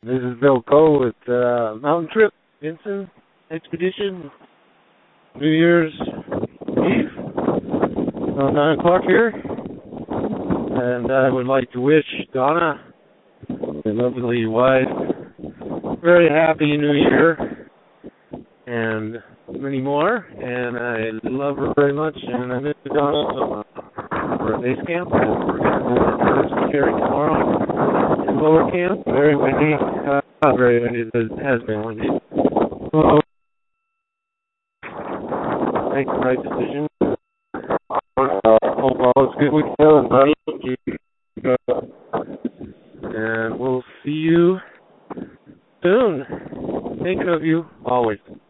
This is Bill Coe with Mountain Trip Vinson Expedition. New Year's Eve, about 9 o'clock here. And I would like to wish Donna, my lovely wife, very happy New Year and many more. And I love her very much, and I miss Donna so much. We're at base camp, and we're going to go to first carry tomorrow in lower camp. Very windy, not very windy, but it has been windy. So, make the right decision. Hope all is good with you, and we'll see you soon. Thinking of you always.